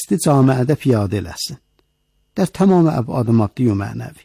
camiədə piyadə eləsin. Dər tamamı əbad maddi və mənəvi.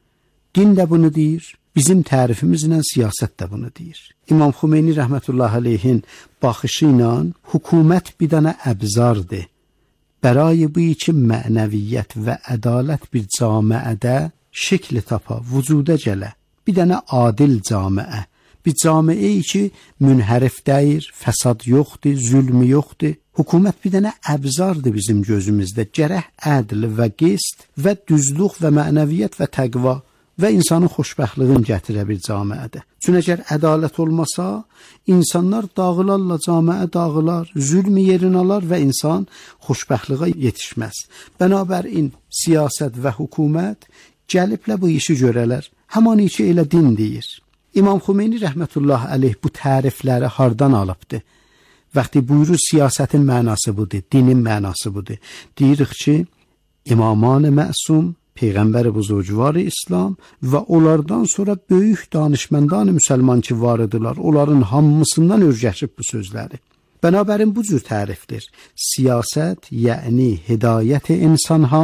Din də bunu deyir, bizim tərifimizlə siyasət də bunu deyir. İmam Xümeyni rəhmətullah aleyhin baxışı ilə hökumət bir dənə əbzardır. Bəray bu ki mənəviyyət və ədalət bir camiədə şəkli tapa, vücuda gələ. Bir dənə adil camiə. Bir camiə ki münhərif deyir, fəsad yoxdur, zülmü yoxdur. Hökumət bir dənə əbzardır bizim gözümüzdə. Gərək ədl və qist və düzlük və mənəviyyət və təqva və insanın xoşbəxtliğini gətirə bir camiədə. Çünki əgər ədalət olmasa, insanlar dağılarla, camiə dağılar, zülm yerini alar və insan xoşbəxtliyə yetişməz. Bənabərin siyasət və hökumət gəliblə bu işi görələr. Həman işi elə din deyir. İmam Xümeyni rəhmətullah aleyh bu tərifləri hardan alıbdır? Vaxtı buyurur siyasətin mənası budur, dinin mənası budur. Deyirik ki, İmaman-ı Məsum, Peyğəmbər-i Buzurgvar-ı İslam və onlardan sonra böyük danışmandan müsəlman ki var idilər, onların hamısından örgəşib bu sözləri. Bənabərin bu cür tərifdir. Siyasət, yəni hidayət insanha,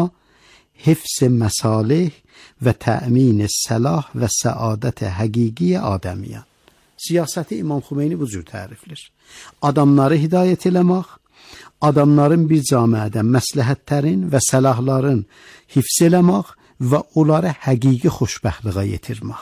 hifz-i məsalih və təmin-i səlah və səadət həqiqi adəmiyyən. Siyasəti İmam Xümeyni bu cür təriflir. Adamları hidayət eləmək, adamların bir camiədə məsləhətlərin və səlahların hifz eləmək və onları həqiqi xoşbəxtliyə yetirmək.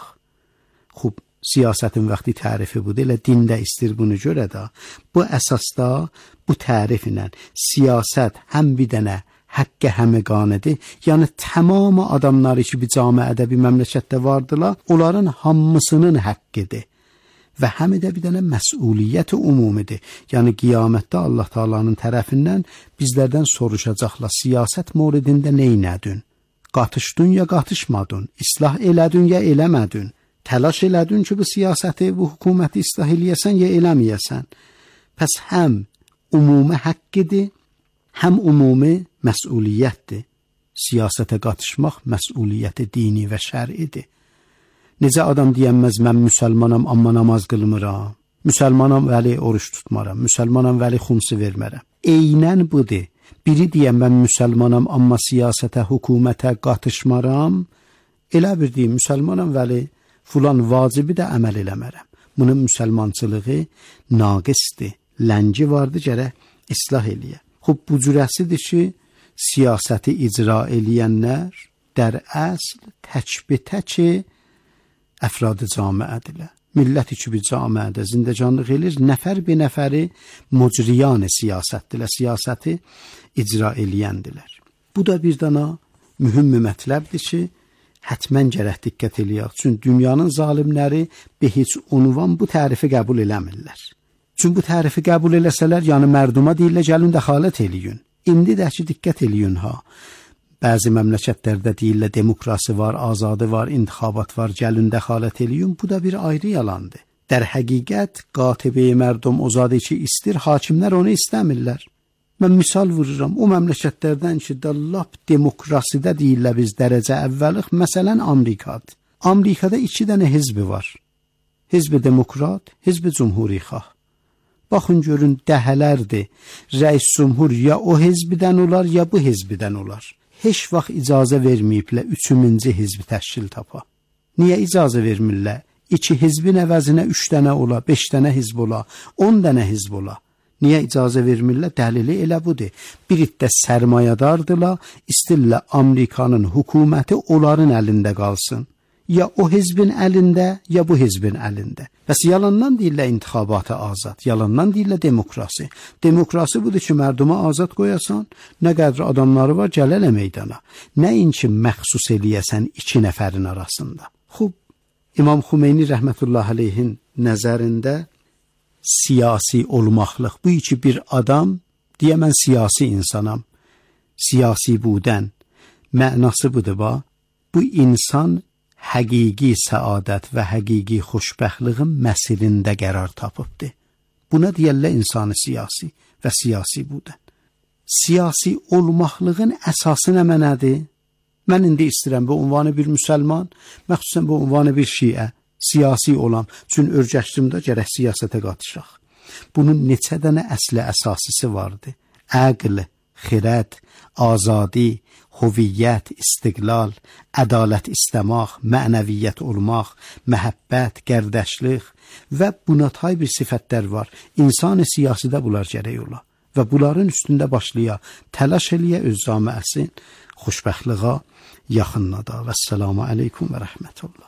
Xub, siyasətin vaxtı tərifi budur, elə dində istir bunu görə də, bu əsasda, bu təriflə siyasət həm bir dənə həqqə həməqanədir, yəni tamamı adamları ki bir camiədə, bir məmləkətdə vardılar, onların hamısının haqqıdır. Və həm də bir dənə məsuliyyət umumidir. Yəni qiyamətdə Allah Taala'nın tərəfindən bizlərdən soruşacaqlar, siyasət mövridində neynədin? Qatışdın ya qatışmadın? İslah elədin ya eləmədin? Təlaş elədin ki bu siyasəti, bu hökuməti islah eləyəsən ya eləməyəsən? Pəs həm ümumi haqqıdır, həm ümumi məsuliyyətdir. Siyasətə qatışmaq məsuliyyəti dini və şər'idir. Necə adam deyənməz, mən müsəlmanam, amma namaz qılmıram. Müsəlmanam, vəli oruç tutmaram. Müsəlmanam, vəli xumsu vermərəm. Eynən budur. Biri deyən, mən müsəlmanam, amma siyasətə, hökumətə qatışmaram. Elə bir deyim, müsəlmanam, vəli filan vacibi də əməl eləmərəm. Bunun müsəlmançılığı naqisdir. Ləngi vardı, gərək islah eləyə. Xub, bu cürəsidir ki, siyasəti icra eləyənlər dər əsl təkbitəki əfrad-ı camiədirlər. Millət iki bir camiədə zindəcanlıq elir, nəfər bir nəfəri mucriyan siyasətdirlər, siyasəti icra eləyəndilər. Bu da bir dana mühüm mətləbdir ki, hətmən gərək diqqət eləyək. Çünki dünyanın zalimləri be heç unvan bu tərifi qəbul eləmirlər. Çünki bu tərifi qəbul eləsələr, yəni mərduma deyirlər, gəlin dəxalət eləyin. İndi də ki, diqqət eləyin ha. Bəzi məmləkətlərdə deyirlər, demokrasi var, azadı var, intixabat var, gəlin dəxalət eləyin. Bu da bir ayrı yalandır. Dər həqiqət, qatibi mərdum ozadı ki, istir, hakimlər onu istəmirlər. Mən misal vururam, o məmləkətlərdən ki, lap demokrasidə deyirlər biz dərəcə əvvəlik, məsələn, Amerikadır. Amerikada 2 dənə hizbi var. Hizbi demokrat, hizbi cumhurixah. Baxın, görün, dəhələrdir. Rəis cumhur ya o hizbidən olar, ya bu hizbidən olar. Heç vaxt icazə verməyiblər 3-cü hizbi təşkil tapa. Niyə icazə vermirlər? 2 hizbin əvəzinə 3 dənə ola, 5 dənə hizb ola, 10 dənə hizb ola. Niyə icazə vermirlər? Dəlili elə budur. Bir iddə sərmayədardılar, istirlər Amerikanın hökuməti onların əlində qalsın. Ya o hizbin əlində, ya bu hizbin əlində. Bəs yalandan deyirlər intixabatı azad, yalandan deyirlər demokrasi. Demokrasi budur ki, mərduma azad qoyasan, nə qədər adamları var, gələlə meydana. Nəinki məxsus eləyəsən 2 nəfərin arasında. Xub, İmam Xümeyni rəhmətullah aleyhin nəzərində siyasi olmaqlıq, bu iki bir adam, deyə mən siyasi insanam, siyasi budən, mənası budur ba, bu insan həqiqi səadət və həqiqi xoşbəxtliğin məsilində qərar tapıbdır. Buna deyərlər insanı siyasi və siyasi budən. Siyasi olmaqlığın əsası nə mənədir? Mən indi istəyirəm bu unvanı bir müsəlman, məxsusən bu unvanı bir şiə, siyasi olan, üçün örgəşdimdə gərək siyasətə qatışaq. Bunun neçə dənə əsli əsasisi vardı? Əql, xirət, azadi, hüviyyət, istiqlal, ədalət istəmək, mənəviyyət olmaq, məhəbbət, qərdəşlik və buna tay bir sifətlər var. İnsan siyasidə bunlar gərək ola və bunların üstündə başlaya, təlaş eləyə öz camiəsin xoşbəxtliyə yaxınlada. Vəssalamu aleykum və rəhmətullah.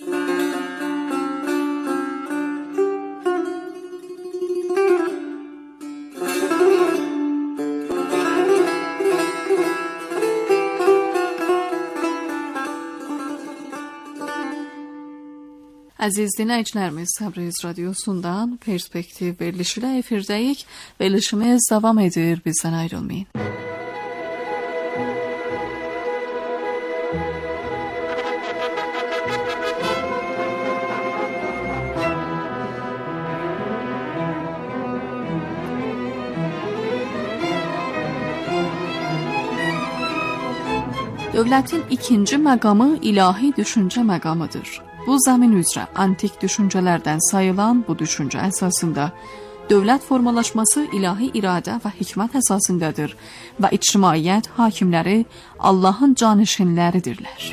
Əziz dinləyicilərimiz, Təbriz Radiosundan Perspektiv verilişi ilə efirdəyik. Verilişimiz davam edir, bizdən ayrılmayın. Dövlətin ikinci məqamı ilahi düşüncə məqamıdır. Bu zəmin üzrə antik düşüncələrdən sayılan bu düşüncə əsasında dövlət formalaşması ilahi iradə və hikmət əsasındadır və ictimaiyyət hakimləri Allahın canişinləridirlər.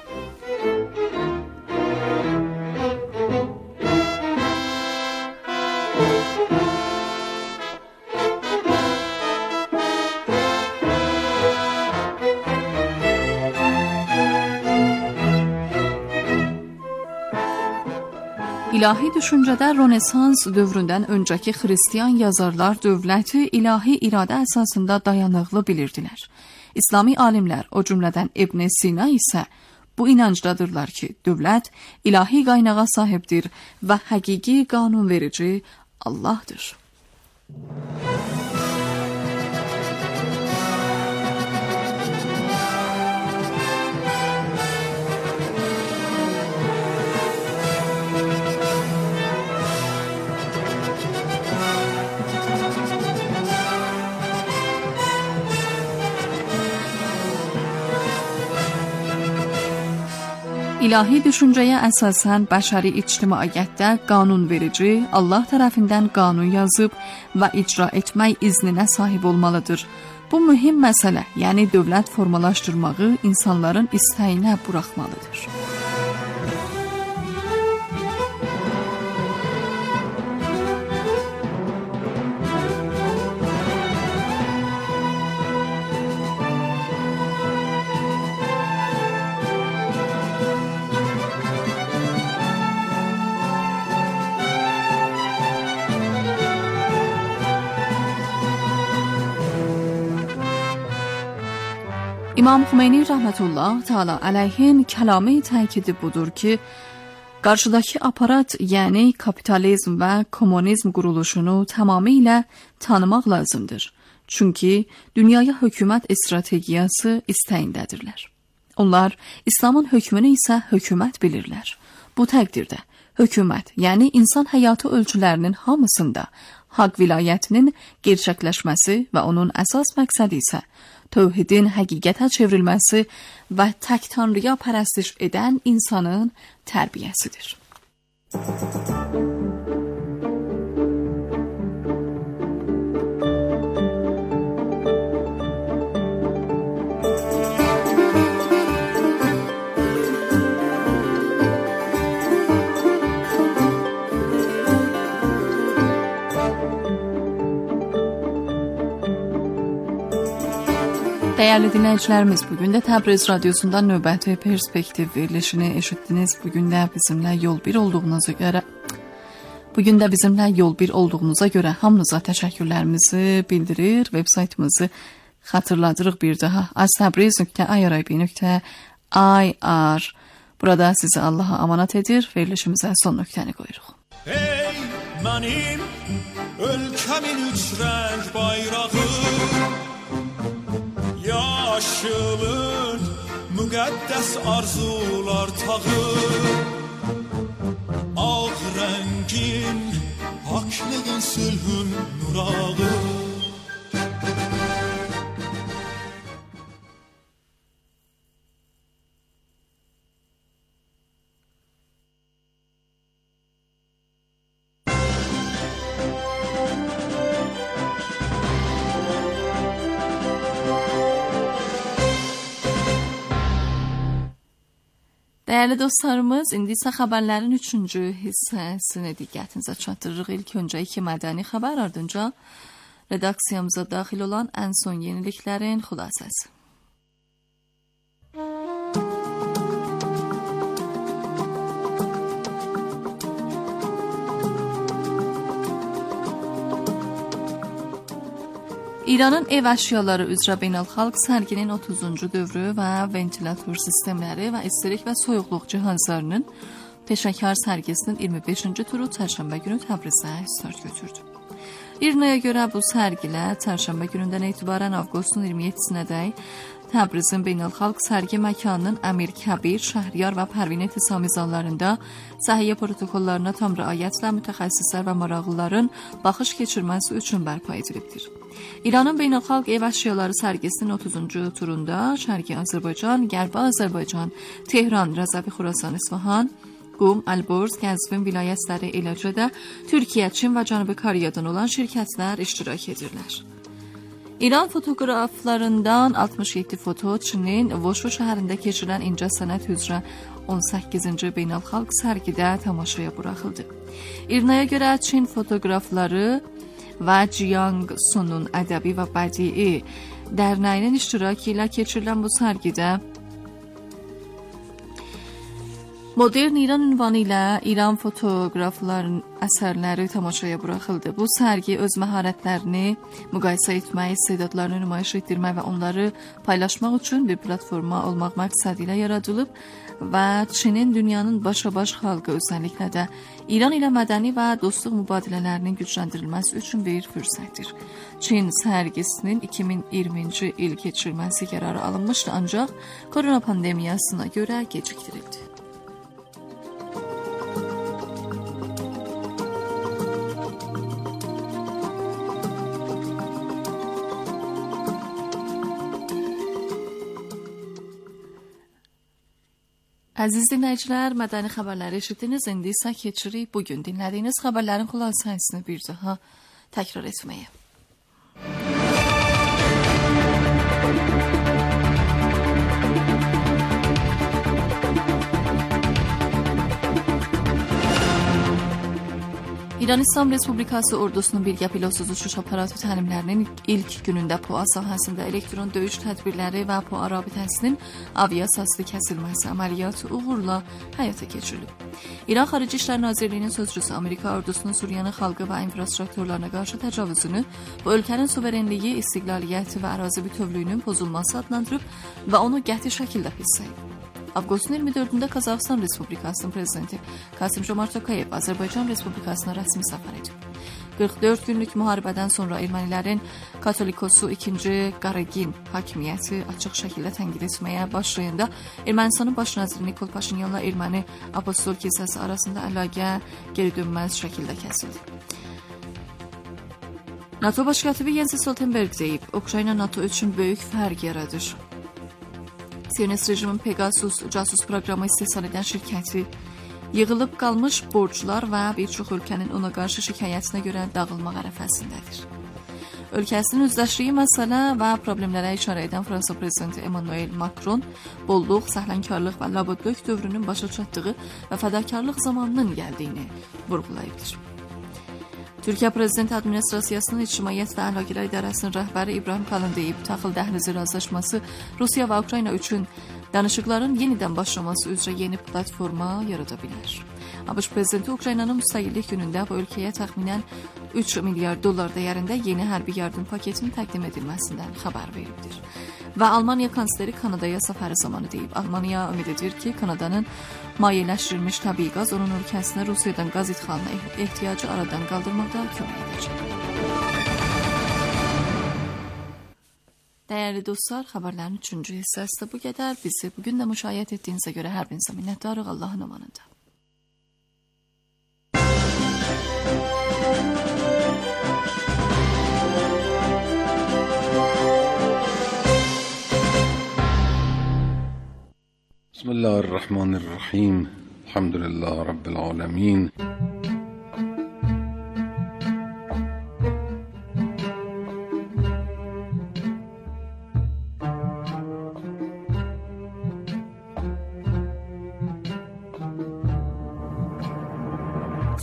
İlahi düşüncədə Rönesans dövründən öncəki xristiyan yazarlar dövləti ilahi iradə əsasında dayanıqlı bilirdilər. İslami alimlər, o cümlədən İbn Sina isə bu inancdadırlar ki, dövlət ilahi qaynağa sahibdir və həqiqi qanunverici Allahdır. İlahi düşüncəyə əsasən bəşəri ictimaiyyətdə qanunverici Allah tərəfindən qanun yazıb və icra etmək izninə sahib olmalıdır. Bu mühüm məsələ, yəni dövlət formalaşdırmağı insanların istəyinə buraxmalıdır. İmam Xümeyni rəhmətullah təala əleyhin kəlamı təkidi budur ki, qarşıdakı aparat, yəni kapitalizm və komünizm quruluşunu tamamilə tanımaq lazımdır. Çünki dünyaya hökumət strategiyası istəyindədirlər. Onlar İslamın hökmünü isə hökumət bilirlər. Bu təqdirdə hökumət, yəni insan həyatı ölçülərinin hamısında haqq vilayətinin gerçəkləşməsi və onun əsas məqsədi isə tövhidin həqiqətə çevrilməsi və tək tanrıya pərəstiş edən insanın tərbiyəsidir. Dəyərli dinləyicilərimiz, bugün də Təbriz Radiosundan növbəti Perspektiv verilişini eşitdiniz. Bugün də bizimlə yol bir olduğunuza görə hamınıza təşəkkürlərimizi bildirir. Veb-saytımızı xatırladırıq bir daha. aztabriz.irib.ir. Burada sizi Allah'a amanat edir. Verilişimizə son nöqtəni qoyuruq. Ey mənim ölkəmin üç rəng bayrağı, yaşılın müqəddəs arzular tağı, ağ rəngin haklığın sülhün nurağı. Dəyərli dostlarımız, indi isə xəbərlərin 3-cü hissəsini diqqətinizə çatdırırıq. İlk öncə 2 mədəni xəbər, ardınca redaksiyamıza daxil olan ən son yeniliklərin xülasəsi. İranın ev əşyaları üzrə beynəlxalq sərginin 30-cu dövrü və ventilator sistemləri və istilik və soyuqluq cihazlarının peşəkar sərgisinin 25-ci turu çərşənbə günü Təbrizdə start götürdü. İRNA-ya görə bu sərgilər çərşənbə günündən etibarən avqustun 27-sinədək Təbrizin beynəlxalq sərgi məkanının Əmir Kəbir, Şəhriyar və Pərvin Etisami zallarında səhiyyə protokollarına tam riayətlə mütəxəssislər və maraqlıların baxış keçirməsi üçün bərpa edilibdir. İranın beynəlxalq ev əşyaları sərgisinin 30-cu turunda Şərqi Azərbaycan, Qərbi Azərbaycan, Tehran, Rəzəvi, Xurasan, İsfahan, Qum, Əlborz, Qəzvin vilayətləri, eləcə də Türkiyə, Çin və Cənubi Koreyadan olan şirkətlər iştirak edirlər. İran fotoqraflarından 67 foto Çinin Voşu şəhərində keçirilən incəsənət üzrə 18-ci beynəlxalq sərgidə tamaşaya buraxıldı. İRNA-ya görə Çin fotoqrafları və Jiangsunun ədəbi və bədii dərnəyinin iştirakı ilə keçirilən bu sərgidə Modern İran ünvanı ilə İran fotoqraflarının əsərləri tamaşaya buraxıldı. Bu sərgi öz məharətlərini müqayisə etmək, istedadlarını nümayiş etdirmək və onları paylaşmaq üçün bir platforma olmaq məqsədi ilə yaradılıb və Çinin dünyanın başa-baş xalqı özəlliklə də İran ilə mədəni və dostluq mübadilələrinin gücləndirilməsi üçün bir fürsətdir. Çin sərgisinin 2020-ci il keçirilməsi qərarı alınmışdı, ancaq korona pandemiyasına görə gecikdirildi. Əziz dinləyicilər, mədəni xəbərləri eşitdiniz. İndi isə keçirik bugün dinlədiyiniz xəbərlərin xülasəsini bir daha təkrar etməyə. İran İslam Respublikası ordusunun birgə pilotsuz uçuş aparatı təlimlərinin ilk günündə PUA sahəsində elektron döyüş tədbirləri və PUA rabitəsinin aviasiyası kəsilməsi əməliyyatı uğurla həyata keçirilib. İran Xarici İşlər Nazirliyinin sözçüsü Amerika ordusunun Suriyanın xalqı və infrastrukturlarına qarşı təcavüzünü bu ölkənin suverenliyi, istiqlaliyyəti və ərazi bütövlüyünün pozulması adlandırıb və onu qəti şəkildə piss edib. Avqustun 24-də Qazaxıstan Respublikasının prezidenti Kasım-Jomart Tokayev Azərbaycan Respublikasına rəsmi səfər edib. 44 günlük müharibədən sonra ermənilərin Katolikosu 2. Qaragin hakimiyyəti açıq şəkildə tənqid etməyə başlayanda Ermənistanın baş naziri Nikol Paşinyanla erməni apostol kilsəsi arasında əlaqə geri dönməz şəkildə kəsildi. NATO baş katibi Jens Stoltenberg deyib, Ukrayna NATO üçün böyük fərq yaradır. Siyonist rejimin Pegasus casus proqramı istehsal edən şirkəti yığılıb qalmış borclar və bir çox ölkənin ona qarşı şikayətinə görə dağılmaq ərəfəsindədir. Ölkəsinin üzləşdiyi məsələ və problemlərə işarə edən Fransa prezidenti Emmanuel Macron bolluq, səhlənkarlıq və labadlıq dövrünün başa çatdığı və fədakarlıq zamanının gəldiyini vurğulayıbdır. Türkiyə Prezidenti Administrasiyasının İctimaiyyət və Əlaqələr İdarəsinin rəhbəri İbrahim Kalın deyib, taxıl dəhlizi razılaşması Rusiya və Ukrayna üçün danışıqların yenidən başlaması üzrə yeni platforma yarada bilər. ABŞ Prezidenti Ukraynanın müstəqillik günündə bu ölkəyə təxminən 3 milyar dollar dəyərində yeni hərbi yardım paketinin təqdim edilməsindən xəbər veribdir. Və Almaniya kansleri Kanadaya səfəri zamanı deyib. Almaniya ümid edir ki, Kanadanın mayeləşdirilmiş təbii qaz onun ölkəsinə Rusiyadan qaz ixalına ehtiyacı aradan qaldırmaqda kömək edəcək. Dəyərli dostlar, xəbərlərin 3-cü hissəsi də bu qədər. Bizi bugün də müşahidə etdiyinizə görə hər birinizə minnətdarıq. Allahın amanında. Bismillahirrahmanirrahim. Elhamdülillah Rabbil alemin.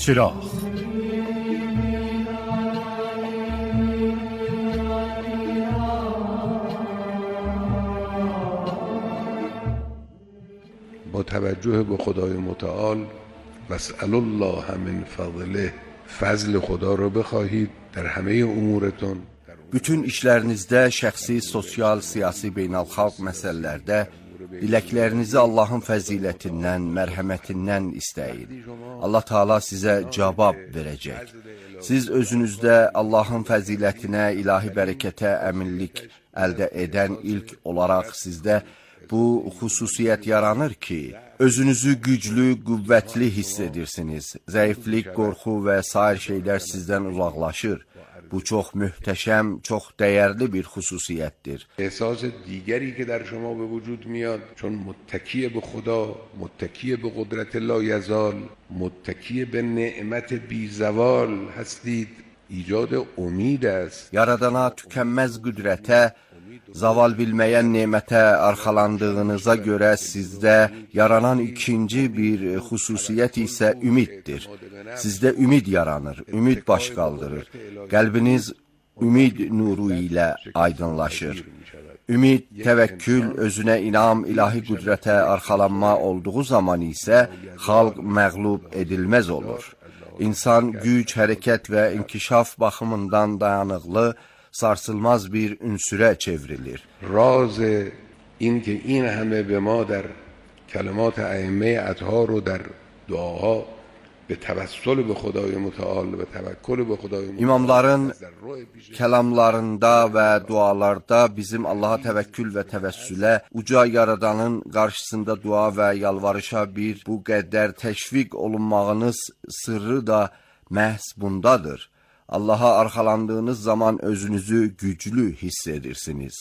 چراغ. با توجه به خدای متعال واسأل الله من فضله، fəzl خدا رو بخواهید در همه امورتون. Bütün işlərinizdə, şəxsi, sosial, siyasi, beynəlxalq məsələlərdə diləklərinizi Allahın fəzilətindən, mərhəmətindən istəyin. Allah Teala sizə cavab verəcək. Siz özünüzdə Allahın fəzilətinə, ilahi bərəkətə əminlik əldə edən ilk olaraq sizdə bu xüsusiyyət yaranır ki, özünüzü güclü, qüvvətli hiss edirsiniz. Zəiflik, qorxu və sair şeylər sizdən uzaqlaşır. Bu çox möhtəşəm, çox dəyərli bir xüsusiyyətdir. احساس دیگری که در شما به وجود میاد، چون متکی به خدا، متکی به قدرت لایزال، متکی به نعمت بیزوال هستید، ایجاد امید است. Yaradana, tükənməz qüdrətə, zaval bilməyən nemətə arxalandığınıza görə sizdə yaranan ikinci bir xüsusiyyət isə ümiddir. Sizdə ümid yaranır, ümid baş qaldırır. Qəlbiniz ümid nuru ilə aydınlaşır. Ümid, təvəkkül, özünə inam, ilahi qüdrətə arxalanma olduğu zaman isə xalq məğlub edilməz olur. İnsan güc, hərəkət və inkişaf baxımından dayanıqlı, sarsılmaz bir ünsürə çevrilir. راز این که این همه به ما در کلمات ائمه اطهار و در دعاها به توسل به خدای متعال و توکل به خدای متعال İmamların kəlamlarında və dualarda bizim Allaha təvəkkül və təvəssülə, uca yaradanın qarşısında dua və yalvarışa bir bu qədər təşviq olunmağınız sırrı da məhz bundadır. Allaha arxalandığınız zaman özünüzü güclü hiss edirsiniz.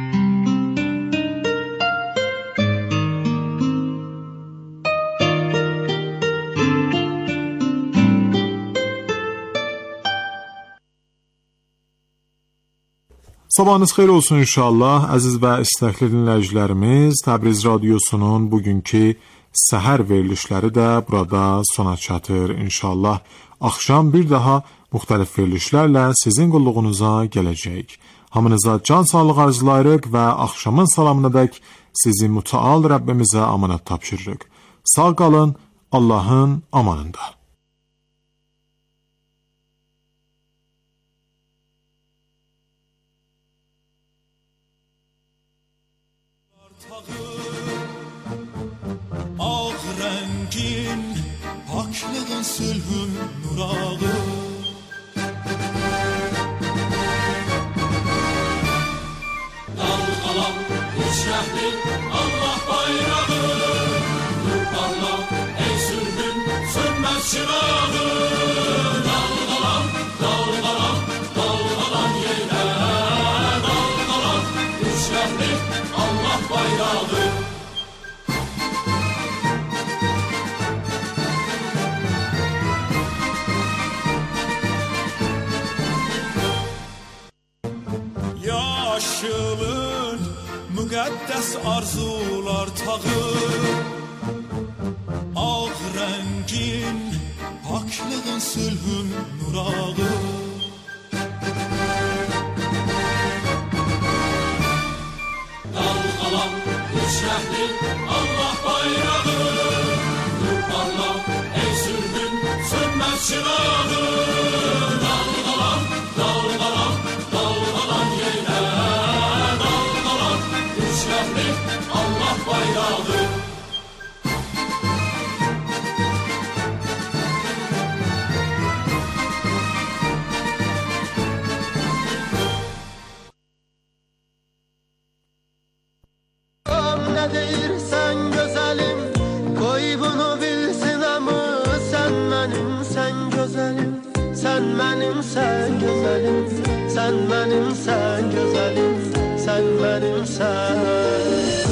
Sabahınız xeyir olsun inşallah. Əziz və istəkli dinləyicilərimiz, Təbriz Radiosunun bugünkü səhər verilişləri də burada sona çatır. İnşallah axşam bir daha müxtəlif verilişlərlə sizin qulluğunuza gələcək. Hamınıza can sağlığı arzulayırıq və axşamın salamınadək sizi mütəal Rəbbimizə amanat tapşırırıq. Sağ qalın, Allahın amanında. Ağ rəngin, haklığın, sülhün nurağı, dalğalan, gücləhli Allah bayrağı, nur parla, ey sülhün sönməz çırağı. Dalğalan, dalğalan, dalğalan yerə, dalğalan, gücləhli Allah bayrağı. Yaşılın müqəddəs arzular tağı, ağ rəngin, haklığın, sülhün nurağı. Dalğalan, gücləhli Allah bayrağı, nur parla, ey sülhün sönməz çırağı. Dalğalan, dalğalan, dalğalan yerə, dalğalan, gücləhli Allah bayrağı. Ne deyirsən gözəlim, qoy bunu bilsin hamı. Sən mənim, sən gözəlim, sən mənim, sən gözəlim, sən mənim, sən gözəlim, sən mənim, sən